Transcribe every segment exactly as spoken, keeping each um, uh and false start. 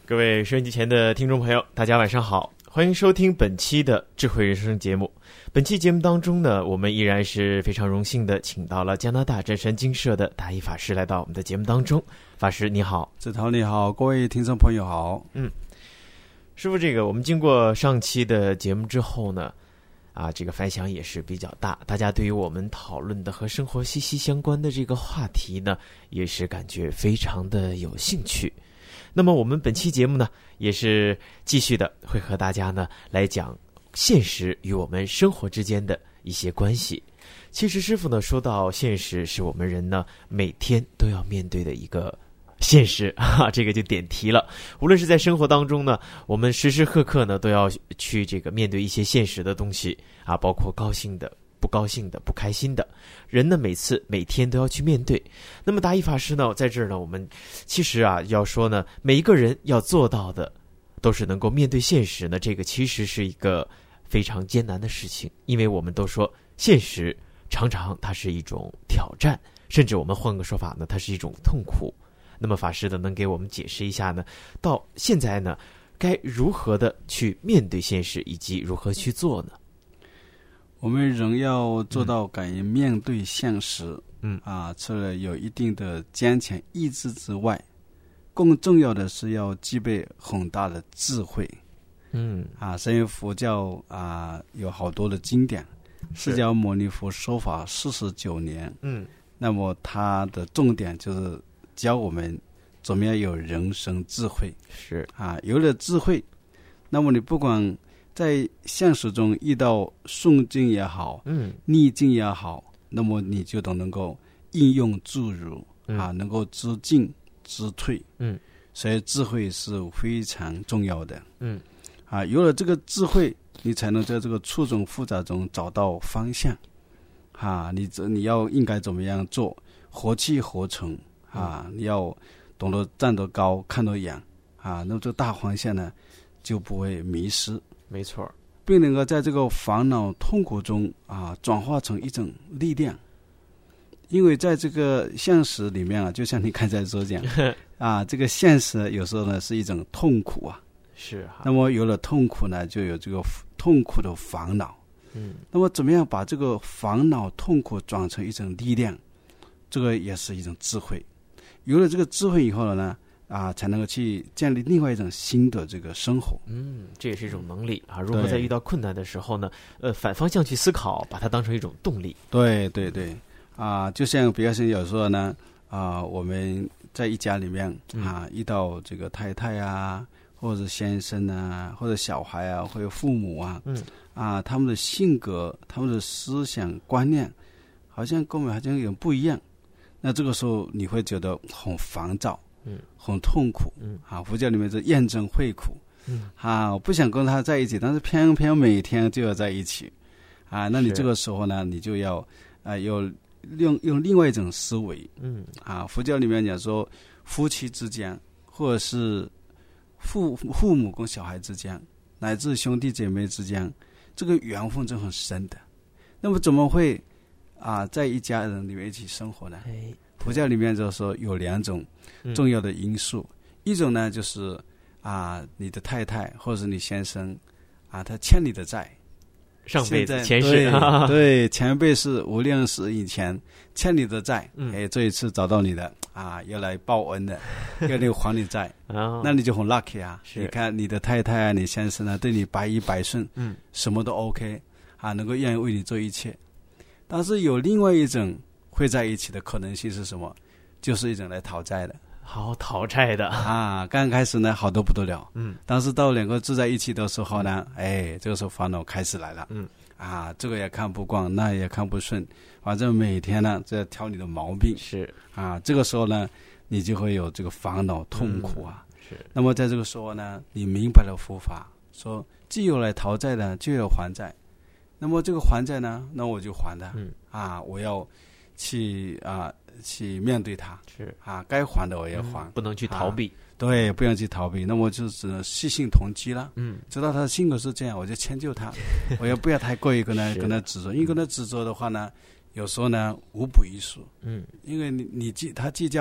各位收音机前的听众朋友，大家晚上好，欢迎收听本期的智慧人生节目。本期节目当中呢，我们依然是非常荣幸的请到了加拿大真神经社的达一法师来到我们的节目当中。法师你好。 子涛你好，各位听众朋友好。 嗯，师父，这个我们经过上期的节目之后呢，啊，这个反响也是比较大，大家对于我们讨论的和生活息息相关的这个话题呢，也是感觉非常的有兴趣。那么我们本期节目呢，也是继续的会和大家呢来讲现实与我们生活之间的一些关系。其实师父呢说到现实是我们人呢每天都要面对的一个现实啊，这个就点题了。无论是在生活当中呢，我们时时刻刻呢都要去这个面对一些现实的东西啊，包括高兴的、不高兴的、不开心的，人呢每次每天都要去面对。那么达一法师呢在这儿呢，我们其实啊要说呢，每一个人要做到的都是能够面对现实呢，这个其实是一个非常艰难的事情，因为我们都说现实常常它是一种挑战，甚至我们换个说法呢，它是一种痛苦。那么法师呢能给我们解释一下呢，到现在呢该如何的去面对现实，以及如何去做呢？ 我们人要做到敢于面对现实， 嗯啊，除了有一定的坚强意志之外，更重要的是要具备很大的智慧。 嗯啊，所以佛教啊有好多的经典，释迦牟尼佛说法四十九年， 嗯， 那么它的重点就是教我们怎么样有人生智慧。 是啊，有了智慧，那么你不管在现实中遇到顺境也好， 嗯， 逆境也好，那么你就都能够应用自如、嗯、啊，能够知进知退。 嗯，所以智慧是非常重要的。 嗯， 啊，有了这个智慧，你才能在这个错综复杂中找到方向。啊，你你要应该怎么样做，何去何从啊、嗯？你要懂得站得高，看得远啊，那么这大方向呢，就不会迷失。 没错， 并能够在这个烦恼痛苦中啊，转化成一种力量。因为在这个现实里面啊，就像你刚才所讲啊，这个现实有时候呢是一种痛苦啊。 是啊。 那么有了痛苦呢，就有这个痛苦的烦恼。 嗯。 那么怎么样把这个烦恼痛苦转成一种力量？这个也是一种智慧。有了这个智慧以后呢，啊，才能够去建立另外一种新的这个生活。 嗯，这也是一种能力啊。如何在遇到困难的时候呢，呃，反方向去思考，把它当成一种动力。 对对对，啊，就像比较像有时候呢，啊，我们在一家里面啊，嗯、遇到这个太太啊，或者先生啊，或者小孩啊，或者父母啊， 嗯， 啊，他们的性格、他们的思想观念，好像跟我们好像有点不一样。那这个时候你会觉得很烦躁。 嗯， 很痛苦。 嗯， 啊，佛教里面是厌憎会苦。 嗯， 啊，我不想跟他在一起，但是偏偏每天就要在一起。啊，那你这个时候呢，你就要啊，要用用另外一种思维。 嗯， 啊，佛教里面讲说，夫妻之间，或者是父父母跟小孩之间，乃至兄弟姐妹之间，这个缘分是很深的。那么怎么会啊，在一家人里面一起生活呢？ 哎， 佛教里面就说有两种重要的因素，嗯、一种呢就是啊，你的太太或者是你先生啊，他欠你的债， 上辈子前世对, 对前辈是无量世以前欠你的债， 嗯、 哎，这一次找到你的啊，要来报恩的，要你还你债， 哦、 那你就很 lucky 啊！你看你的太太啊，你先生啊，对你百依百顺， 嗯， 什么都 OK 啊，能够愿意为你做一切。但是有另外一种会在一起的可能性是什么？就是一种来讨债的， 好讨债的啊！刚开始呢，好得不得了， 嗯， 但是到两个住在一起的时候呢，哎，这个时候烦恼开始来了， 嗯， 啊，这个也看不惯，那也看不顺，反正每天呢在挑你的毛病， 是啊， 这个时候呢，你就会有这个烦恼痛苦啊， 嗯、是。 那么在这个时候呢，你明白了佛法，说既有来讨债的，就有还债。那么这个还债呢，那我就还的， 嗯啊，我要去啊去面对它， 是啊，该还的我也还， 嗯、不能去逃避、 啊，对，不要去逃避，那么就只能细心同机了， 嗯， 知道他的性格是这样，我就迁就他，我也不要太过于跟他跟他执着，因为跟他执着的话呢，有时候呢无补于事， 嗯， 因为你你计他计较，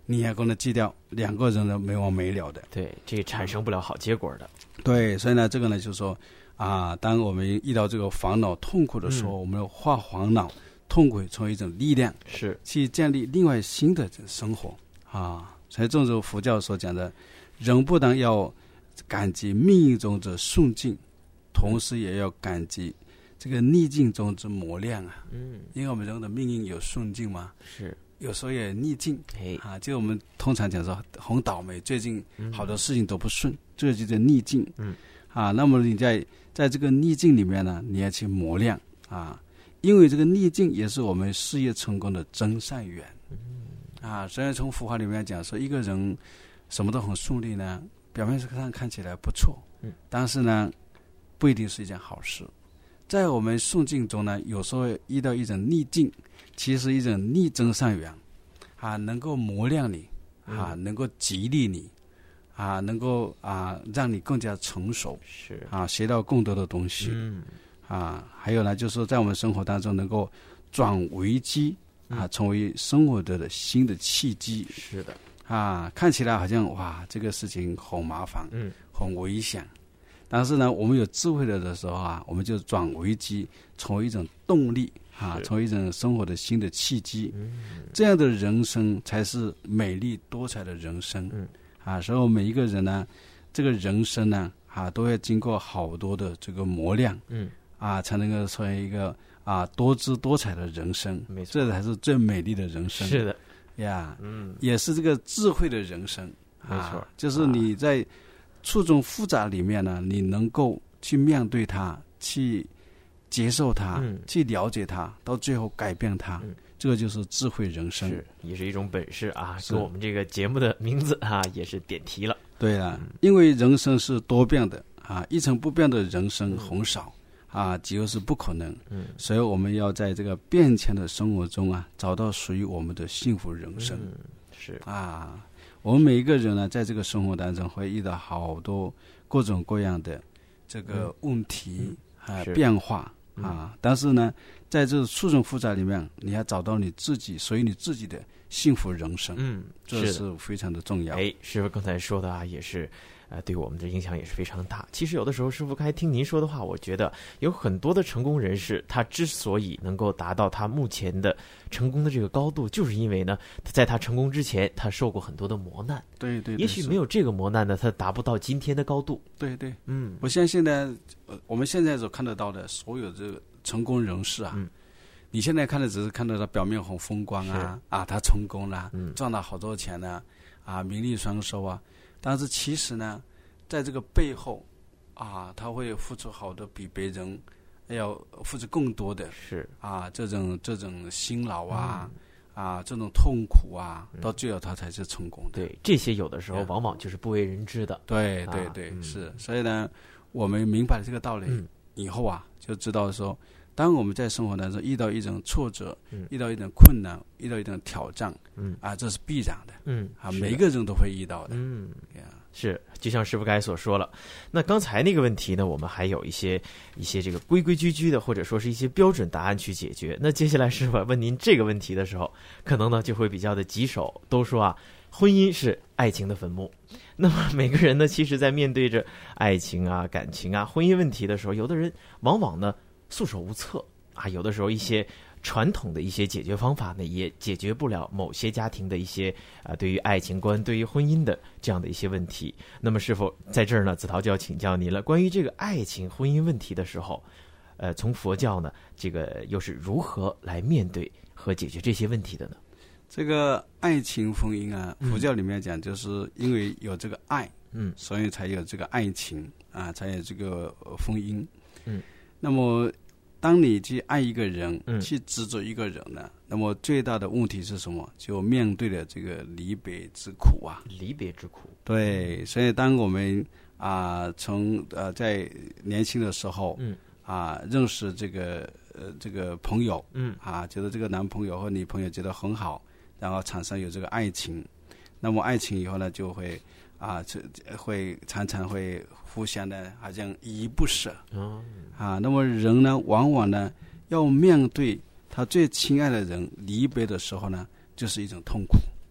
你也可能记掉，两个人呢没完没了的。 对，这产生不了好结果的。 对，所以呢，这个呢就是说啊，当我们遇到这个烦恼痛苦的时候， 嗯、 我们要化烦恼痛苦成为一种力量， 是去建立另外新的生活啊。所以正如佛教所讲的，人不但要感激命运中的顺境，同时也要感激这个逆境中之磨练啊。 嗯， 因为我们人的命运有顺境嘛， 是有时候也逆境嘿啊。就我们通常讲说很倒霉，最近好多事情都不顺，嗯、这个就叫逆境。 嗯啊，那么你在在这个逆境里面呢，你要去磨练啊，因为这个逆境也是我们事业成功的真善缘。 嗯啊，虽然从佛法里面讲说一个人什么都很顺利呢，表面上看起来不错， 嗯， 但是呢，不一定是一件好事。在我们顺境中呢，有时候遇到一种逆境，其实一种逆增善缘，啊，能够磨练你，啊，能够激励你，啊，能够啊让你更加成熟， 是啊，学到更多的东西， 嗯， 啊，还有呢，就是说在我们生活当中能够转危机啊，成为生活的新的契机。 是的， 啊，看起来好像哇，这个事情很麻烦， 嗯， 很危险。但是呢，我们有智慧了的时候啊，我们就转危机成为一种动力啊，成为一种生活的新的契机。 嗯， 这样的人生才是美丽多彩的人生。 嗯， 啊，所以我们每一个人呢，这个人生呢，啊，都要经过好多的这个磨练。 嗯，啊， 才能够成为一个啊多姿多彩的人生。 没错， 这才是最美丽的人生。 是的， 呀， 嗯， 也是这个智慧的人生。 没错， 啊、就是你在错综复杂里面呢，你能够去面对它，去接受它， 嗯、 去了解它，到最后改变它。 嗯， 这个就是智慧人生， 是也是一种本事啊，跟我们这个节目的名字啊也是点题了。 对了，嗯、因为人生是多变的啊，一成不变的人生很少。嗯、啊，几乎是不可能。 嗯， 所以我们要在这个变迁的生活中啊，找到属于我们的幸福人生。 嗯，是啊，我们每一个人呢，在这个生活当中会遇到好多各种各样的这个问题、嗯、啊变化啊、嗯，但是呢，在这错综复杂里面，你要找到你自己属于你自己的幸福人生。 嗯， 这是非常的重要。 哎，师傅刚才说的啊，也是。呃，对我们的影响也是非常大。其实有的时候，师傅刚才听您说的话，我觉得有很多的成功人士，他之所以能够达到他目前的成功的这个高度，就是因为呢，在他成功之前，他受过很多的磨难。 对 对, 对， 也许没有这个磨难呢，他达不到今天的高度。 对对， 嗯， 我相信呢，呃，我们现在所看得到的所有这个成功人士啊， 嗯， 你现在看的只是看到他表面很风光啊，啊，他成功了， 嗯， 赚了好多钱呢，啊，名利双收啊，但是其实呢，在这个背后，啊，他会付出好多比别人要付出更多的， 是啊，这种这种辛劳啊， 嗯、 啊，这种痛苦啊，到最后他才是成功的。 对，这些有的时候往往就是不为人知的。 对对对， 啊、 是。所以呢，我们明白了这个道理、 嗯、 以后啊，就知道说，当我们在生活当中遇到一种挫折， 嗯、 遇到一种困难，遇到一种挑战， 嗯啊，这是必然的， 嗯啊，每一个人都会遇到的， 嗯。 Yeah. 是，就像师傅刚才所说了，那刚才那个问题呢，我们还有一些一些这个规规矩矩的，或者说是一些标准答案去解决。那接下来师傅问您这个问题的时候，可能呢就会比较的棘手。都说啊，婚姻是爱情的坟墓。那么每个人呢，其实在面对着爱情啊、感情啊、婚姻问题的时候，有的人往往呢束手无策啊，有的时候一些传统的一些解决方法呢，也解决不了某些家庭的一些啊、呃，对于爱情观、对于婚姻的这样的一些问题。那么，是否在这儿呢？子陶就要请教您了。关于这个爱情、婚姻问题的时候，呃，从佛教呢，这个又是如何来面对和解决这些问题的呢？ 这个爱情、婚姻啊，佛教里面讲，就是因为有这个爱， 嗯， 所以才有这个爱情啊，才有这个婚姻， 嗯， 那么。当你去爱一个人， 嗯、 去执着一个人呢，那么最大的问题是什么？就面对了这个离别之苦啊！ 离别之苦。 对，所以当我们啊、呃，从呃在年轻的时候， 嗯啊、呃，认识这个呃这个朋友， 嗯啊，觉得这个男朋友或女朋友觉得很好，然后产生有这个爱情，那么爱情以后呢，就会啊，这会常常会互相的好像依依不舍， 哦， 啊，那么人呢，往往呢要面对他最亲爱的人离别的时候呢，就是一种痛苦，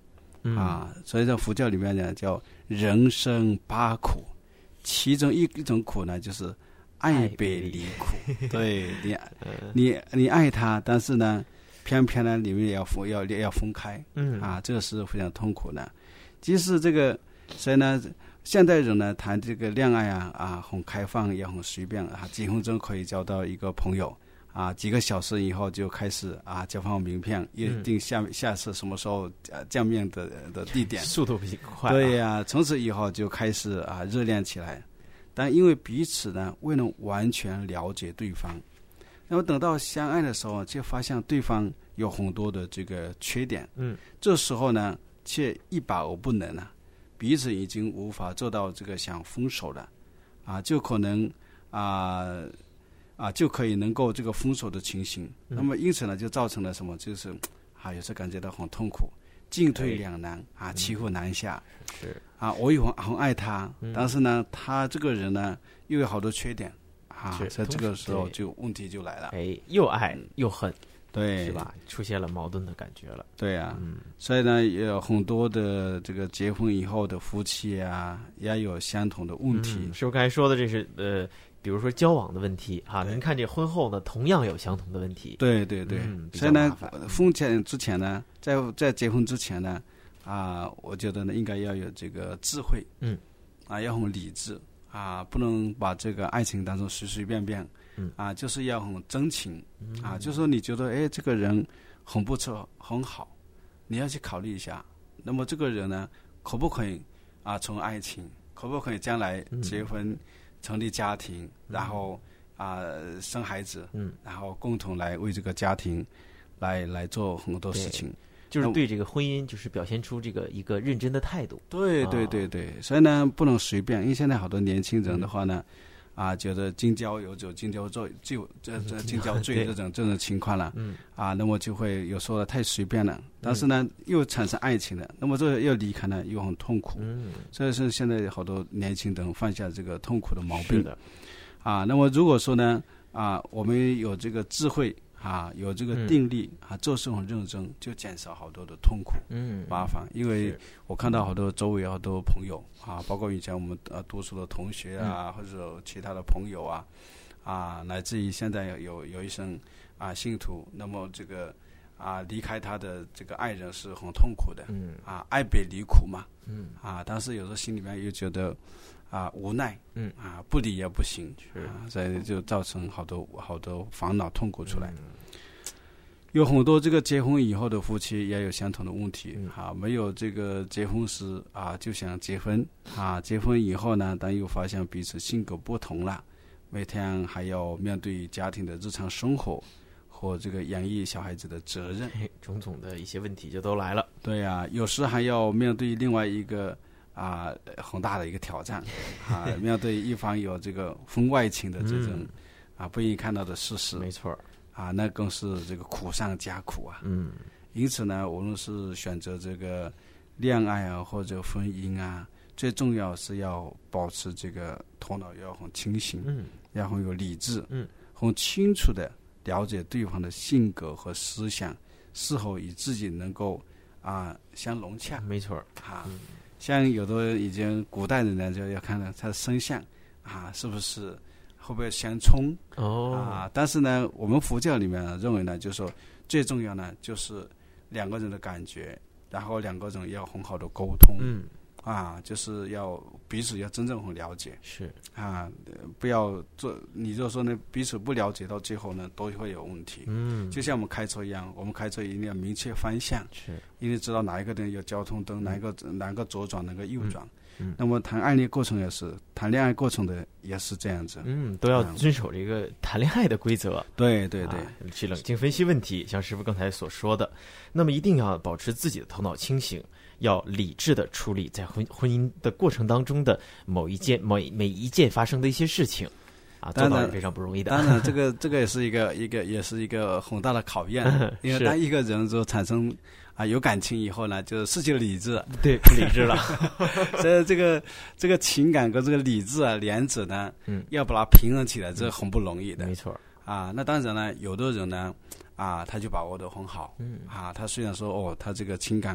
嗯、 啊。所以在佛教里面呢，叫人生八苦，其中一一种苦呢，就是爱别离苦。对你，你你爱他，但是呢，偏偏呢，你们要分要要分开， 嗯啊，这个是非常痛苦的。即使这个，所以呢，现代人呢谈这个恋爱啊啊，很开放也很随便啊，几分钟可以交到一个朋友啊，几个小时以后就开始啊交换名片，约定下、嗯、下次什么时候啊见面的的地点， 速度比较快、啊。 对呀、啊，从此以后就开始啊热恋起来，但因为彼此呢未能完全了解对方，那么等到相爱的时候，就发现对方有很多的这个缺点， 嗯， 这时候呢。却一把而不能啊，彼此已经无法做到这个想分手了，啊，就可能啊啊就可以能够这个分手的情形。嗯、那么因此呢，就造成了什么？就是啊，有时感觉到很痛苦，进退两难啊，骑虎难下。 是啊，我也很很爱他， 嗯、 但是呢，他这个人呢又有好多缺点啊， 所以这个时候就问题就来了。 哎，又爱又恨。 对， 是吧？出现了矛盾的感觉了。 对啊， 嗯， 所以呢，也有很多的这个结婚以后的夫妻啊，也有相同的问题。 嗯、是不是刚才说的这是呃，比如说交往的问题哈？您看这婚后呢，同样有相同的问题。 对对对， 嗯、 所以呢，婚前之前呢，在在结婚之前呢，啊，我觉得呢，应该要有这个智慧， 嗯， 啊，要很理智啊，不能把这个爱情当中随随便便。 嗯啊，就是要很真情、 嗯、 啊，就是说你觉得哎，这个人很不错，很好，你要去考虑一下。那么这个人呢，可不可以啊，从爱情，可不可以将来结婚、嗯、成立家庭，然后啊生孩子， 嗯， 然后共同来为这个家庭来来做很多事情。 就是对这个婚姻，就是表现出这个一个认真的态度。 对对对对，哦、所以呢，不能随便，因为现在好多年轻人的话呢。嗯啊，觉得近交有酒，近交罪，就这这近交罪这种这种情况了， 嗯， 啊，那么就会有时候太随便了，但是呢，嗯、又产生爱情了，那么这个又离开呢，又很痛苦， 嗯， 所以是现在好多年轻人犯下这个痛苦的毛病， 是的， 啊，那么如果说呢，啊，我们有这个智慧。啊，有这个定力、嗯、啊，做事很认真，就减少好多的痛苦、 嗯麻烦。因为我看到好多周围好多朋友啊，包括以前我们呃读书的同学啊， 嗯、 或者其他的朋友啊，啊，乃至于现在有有一生啊信徒，那么这个啊离开他的这个爱人是很痛苦的， 嗯啊，爱别离苦嘛， 嗯啊，但是有时候心里面又觉得。啊，无奈， 嗯啊，不理也不行， 是啊，所以就造成好多好多烦恼痛苦出来。 嗯、 有很多这个结婚以后的夫妻也有相同的问题， 嗯、 啊，没有这个结婚时啊就想结婚，啊，结婚以后呢，但又发现彼此性格不同了，每天还要面对家庭的日常生活和这个养育小孩子的责任， 种种的一些问题就都来了。 对呀、啊，有时还要面对另外一个。啊，很大的一个挑战啊！面对一方有这个婚外情的这种、嗯、啊不愿意看到的事实， 没错啊，那更是这个苦上加苦啊。 嗯， 因此呢，无论是选择这个恋爱啊或者婚姻啊，最重要是要保持这个头脑要很清醒， 嗯， 要很有理智， 嗯， 很清楚的了解对方的性格和思想，是否与自己能够啊相融洽。 没错啊。 嗯， 像有的已经古代人呢，就要看到他的生相啊，是不是会不会相冲哦啊？但是呢，我们佛教里面呢认为呢，就是说最重要呢，就是两个人的感觉，然后两个人要很好的沟通， 嗯啊，就是要彼此要真正很了解， 是啊，不要做。你就说呢，彼此不了解到最后呢，都会有问题。 嗯， 就像我们开车一样，我们开车一定要明确方向， 是， 因为知道哪一个灯有交通灯，哪一个哪个左转，哪个右转。 嗯， 那么谈爱恋过程也是，谈恋爱过程的也是这样子。 嗯，都要遵守这个谈恋爱的规则。 对对对， 啊，去冷静分析问题，像师傅刚才所说的，那么一定要保持自己的头脑清醒。要理智的处理在婚婚姻的过程当中的某一件每每一件发生的一些事情，啊，做到是非常不容易的。 当然，这个这个也是一个一个也是一个很大的考验，因为当一个人就产生啊有感情以后呢，就失去了理智， 对，不理智了。 所以这个这个情感跟这个理智啊两者呢， 嗯， 要把它平衡起来，这很不容易的。 没错啊，那当然呢，有的人呢，啊，他就把握得很好， 嗯， 啊，他虽然说哦，他这个情感。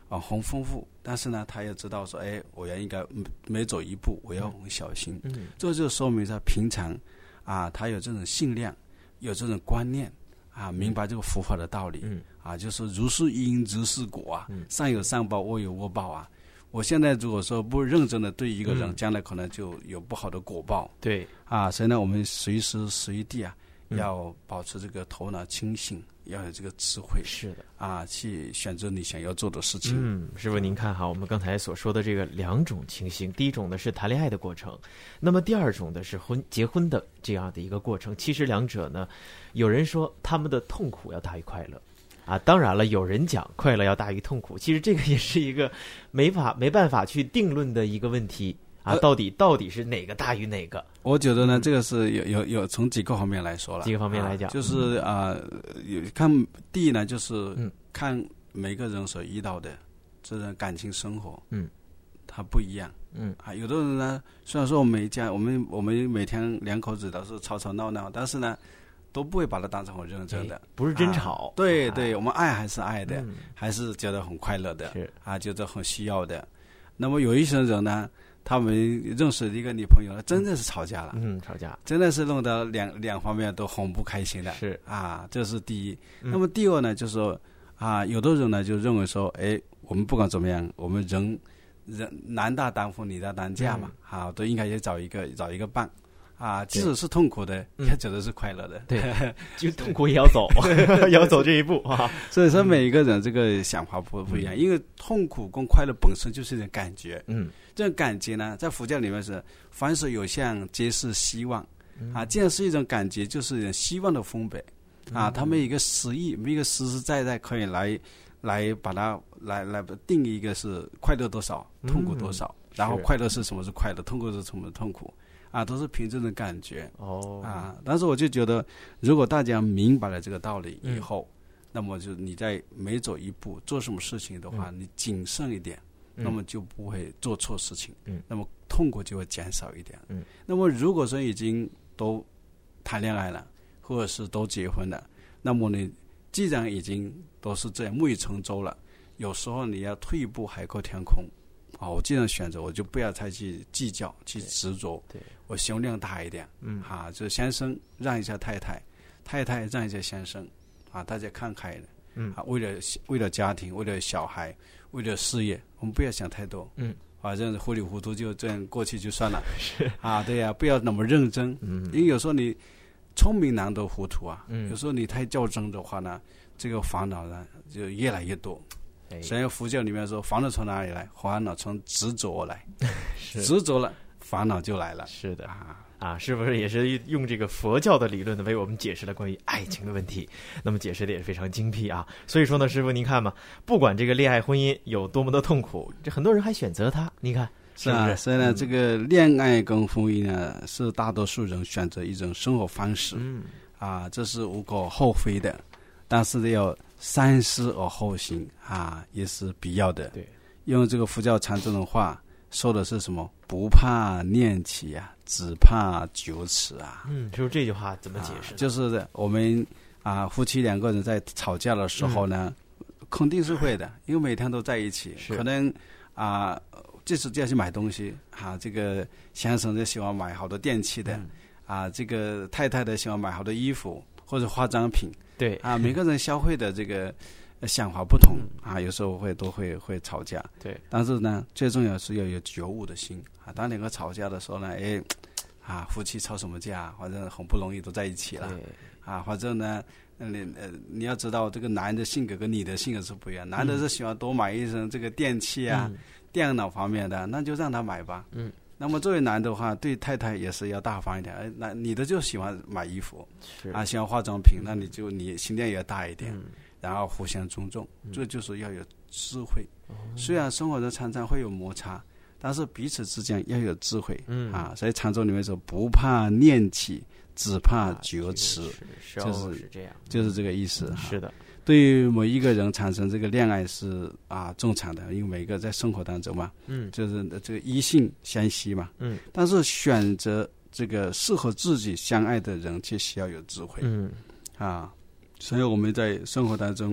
啊很丰富，但是呢，他也知道说，哎，我要应该每走一步，我要很小心。 嗯， 这就说明他平常啊，他有这种信量，有这种观念啊，明白这个佛法的道理。 嗯， 啊，就是如是因，如是果啊， 嗯、 善有善报，恶有恶报啊。我现在如果说不认真的对一个人， 嗯、 将来可能就有不好的果报。 对啊，所以呢，我们随时随地啊，要保持这个头脑清醒，要有这个智慧。 是的， 啊，去选择你想要做的事情。 嗯，师父您看哈，我们刚才所说的这个两种情形，第一种呢是谈恋爱的过程，那么第二种呢是婚结婚的这样的一个过程。其实两者呢，有人说他们的痛苦要大于快乐。啊，当然了，有人讲快乐要大于痛苦，其实这个也是一个没法没办法去定论的一个问题啊，到底到底是哪个大于哪个？ 我觉得呢，这个是有有有从几个方面来说了， 几个方面来讲， 啊、就是啊、呃，有看第一呢，就是看每个人所遇到的这种感情生活， 嗯， 它不一样， 嗯啊，有的人呢，虽然说我们一家我们我们每天两口子都是吵吵闹闹，但是呢。都不会把它当成很认真的， 不是争吵。 啊、对对，我们爱还是爱的， 嗯、 还是觉得很快乐的， 是啊，觉得很需要的。那么有一些人呢，他们认识一个女朋友，真的是吵架了， 嗯，吵架， 真的是弄得两两方面都很不开心的， 是啊，这是第一。 嗯、 那么第二呢，就是说啊，有的人呢就认为说，哎，我们不管怎么样，我们人人男大当婚，女大当嫁嘛， 嗯、 啊，都应该也找一个找一个伴。啊，即使是痛苦的，也觉得是快乐的。 对，就痛苦也要走，也要走这一步啊。 所以说，每一个人这个想法不不一样，因为痛苦跟快乐本身就是一种感觉。 嗯， 这种感觉呢，在佛教里面是凡是有相，皆是希望。啊，这样是一种感觉，就是一种希望的分别。啊，他们一个实意，没一个实实在在可以来来把它来来定义一个是快乐多少，痛苦多少， 嗯、 然后快乐是什么是快乐，痛苦是什么是痛苦。啊，都是凭这种感觉哦啊！但是我就觉得，如果大家明白了这个道理以后，嗯、那么就你在每走一步做什么事情的话，嗯、你谨慎一点， 嗯、 那么就不会做错事情， 嗯， 那么痛苦就会减少一点， 嗯。 那么如果说已经都谈恋爱了，或者是都结婚了，那么你既然已经都是这样木已成舟了，有时候你要退一步海阔天空。啊，我既然选择，我就不要太去计较、去执着。 对， 我胸量大一点。 嗯， 啊，就是先生让一下太太，太太让一下先生，啊，大家看开的。 嗯， 啊，为了为了家庭，为了小孩，为了事业，我们不要想太多。 嗯， 反正糊里糊涂就这样过去就算了。 是啊，对呀、啊，不要那么认真。 嗯， 因为有时候你聪明难得糊涂啊。 嗯， 有时候你太较真的话呢，这个烦恼呢就越来越多。所以佛教里面说，烦恼从哪里来？烦恼从执着而来，执着了，烦恼就来了。 是的啊啊，是不是也是用这个佛教的理论呢，为我们解释了关于爱情的问题？那么解释的也是非常精辟啊。所以说呢，师父您看嘛，不管这个恋爱婚姻有多么的痛苦，这很多人还选择它。你看是啊，所以呢，这个恋爱跟婚姻呢，是大多数人选择一种生活方式。 嗯啊，这是无可厚非的，但是要三思而后行啊，也是必要的。 对， 用这个佛教禅宗的话说的是什么？不怕念起啊，只怕久此啊。 嗯，就是这句话怎么解释、 啊？就是我们啊，夫妻两个人在吵架的时候呢，嗯、肯定是会的，因为每天都在一起，可能啊，这次就要去买东西啊，这个先生就喜欢买好多电器的、嗯、啊，这个太太的喜欢买好多衣服或者化妆品。 对啊，每个人消费的这个想法不同、嗯、啊，有时候会都会会吵架。 对， 但是呢，最重要是要有觉悟的心啊。当两个吵架的时候呢，哎，啊，夫妻吵什么架？反正很不容易都在一起了。啊，反正呢，你呃你要知道，这个男人的性格跟你的性格是不一样。男的是喜欢多买一身这个电器啊、嗯、电脑方面的，那就让他买吧。 嗯。 那么作为男的话，对太太也是要大方一点。哎，那你的就喜欢买衣服，啊，喜欢化妆品，那你就你心量也要大一点， 嗯、 然后互相尊重， 嗯、 这就是要有智慧。 哦、 虽然生活中常常会有摩擦，但是彼此之间要有智慧。 嗯啊，所以禅宗里面说，不怕念起，只怕觉迟， 啊、就是这样， 就是这个意思。 是的。 对于某一个人产生这个恋爱是啊正常的，因为每个在生活当中嘛， 嗯， 就是这个异性相吸嘛， 嗯， 但是选择这个适合自己相爱的人，却需要有智慧， 嗯， 啊，所以我们在生活当中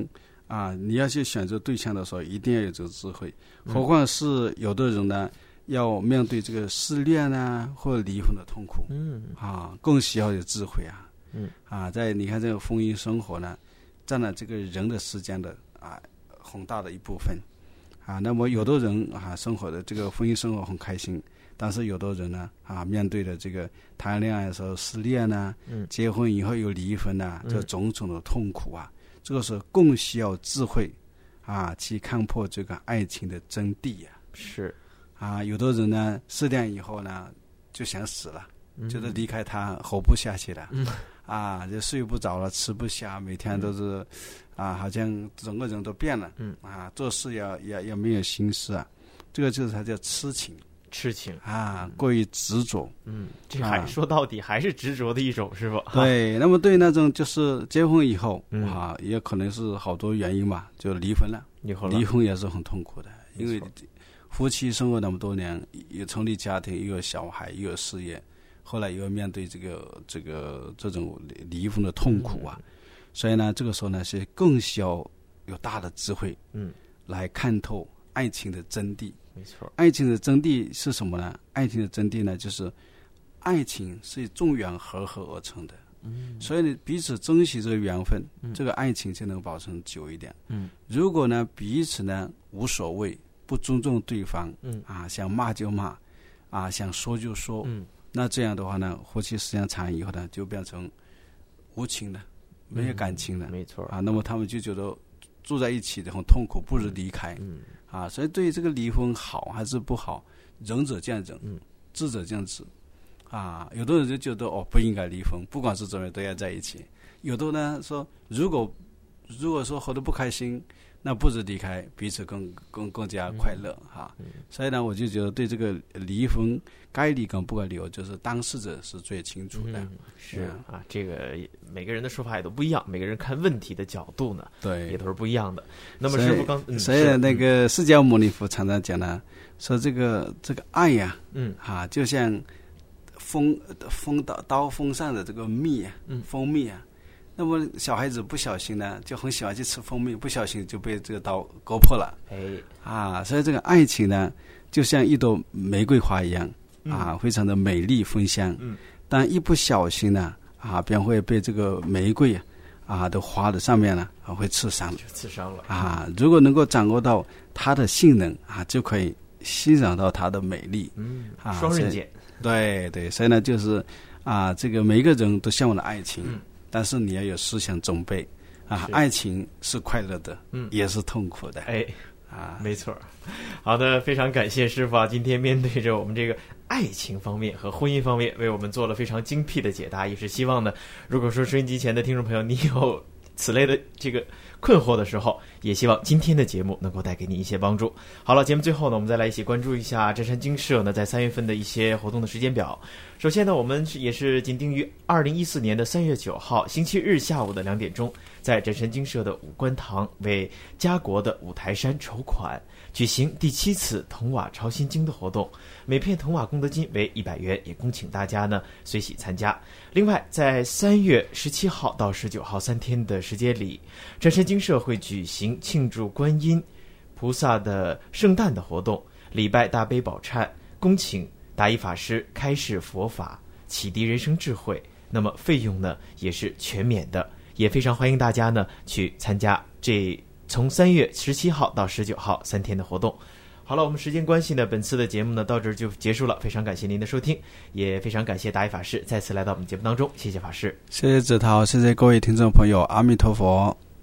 啊，你要去选择对象的时候，一定要有这个智慧。何况是有的人呢，要面对这个失恋啊或者离婚的痛苦， 嗯啊，更需要有智慧啊。 嗯啊，在你看这个婚姻生活呢，占了这个人的时间的啊很大的一部分啊。那么有的人啊，生活的这个婚姻生活很开心，但是有的人呢啊，面对的这个谈恋爱的时候失恋啊， 嗯， 结婚以后又离婚啊， 嗯这种种的痛苦啊，这个时候更需要智慧啊，去看破这个爱情的真谛呀、 是啊。有的人呢，失恋以后呢，就想死了， 嗯觉得离开他活不下去了， 嗯啊，就睡不着了，吃不下，每天都是，啊，好像整个人都变了， 嗯啊，做事也也也没有心思啊，这个就是他叫痴情痴情， 啊，过于执着。 嗯，这还、 啊说到底还是执着的一种，是吧？ 对，那么对那种就是结婚以后、 嗯啊，也可能是好多原因吧，就离婚了。 离婚了， 离婚也是很痛苦的，因为没错夫妻生活那么多年，又成立家庭，又有小孩，又有事业，后来又要面对这个这个这种离婚的痛苦啊， 嗯、 所以呢，这个时候呢是更需要有大的智慧， 嗯， 来看透爱情的真谛。 没错， 爱情的真谛是什么呢？爱情的真谛呢，就是爱情是众缘和合而成的。 嗯， 所以呢，彼此珍惜这个缘分， 嗯、 这个爱情就能保存久一点。 嗯， 如果呢彼此呢无所谓，不尊重对方， 嗯啊，想骂就骂，啊，想说就说， 嗯， 那这样的话呢，夫妻时间长以后呢，就变成无情的，没有感情的， 嗯、没错啊，那么他们就觉得住在一起的很痛苦，不如离开。 嗯， 啊，所以对于这个离婚好还是不好，仁者见仁， 嗯， 智者见智。啊，有的人就觉得哦不应该离婚，不管是怎么样都要在一起。有的呢说，如果如果说活得不开心，那不如离开，彼此更更更加快乐哈、嗯嗯。所以呢，我就觉得对这个离婚该离跟不该离，就是当事者是最清楚的。 嗯、是啊，这个每个人的说法也都不一样，每个人看问题的角度呢， 对， 也都是不一样的。那么师父刚， 嗯、所以那个释迦牟尼佛常常讲呢，说这个这个爱呀、啊， 嗯啊，就像风风刀刀锋上的这个蜜啊， 嗯， 蜂蜜啊，那么小孩子不小心呢，就很喜欢去吃蜂蜜，不小心就被这个刀割破了。 哎， 啊，所以这个爱情呢，就像一朵玫瑰花一样啊， 嗯、 非常的美丽芬香。 嗯， 但一不小心呢，啊，便会被这个玫瑰啊啊的花的上面呢啊会刺伤， 就刺伤了啊。如果能够掌握到它的性能啊，就可以欣赏到它的美丽。 嗯， 啊， 双刃剑。 对对，所以呢，就是啊，这个每个人都向往的爱情， 嗯、 但是你要有思想准备啊。爱情是快乐的， 嗯， 也是痛苦的， 哎， 啊， 没错。好的，非常感谢师父啊，今天面对着我们这个爱情方面和婚姻方面，为我们做了非常精辟的解答，也是希望呢，如果说收音机前的听众朋友，你有此类的这个困惑的时候，也希望今天的节目能够带给你一些帮助。好了，节目最后呢，我们再来一起关注一下湛山精舍呢在三月份的一些活动的时间表。首先呢，我们也是紧盯于二零一四年的三月九号星期日下午的两点钟，在湛山精舍的五官堂为家国的五台山筹款，举行第七次铜瓦抄心经的活动，每片铜瓦功德金为一百元，也恭请大家呢随喜参加。另外，在三月十七号到十九号三天的时间里，湛山精舍会举行庆祝观音菩萨的圣诞的活动，礼拜大悲宝忏，恭请达一法师开示佛法，启迪人生智慧。那么费用呢也是全免的，也非常欢迎大家呢去参加这从三月十七号到十九号三天的活动。好了，我们时间关系呢，本次的节目呢到这儿就结束了，非常感谢您的收听，也非常感谢达一法师再次来到我们节目当中，谢谢法师。 谢谢子涛，谢谢各位听众朋友，阿弥陀佛。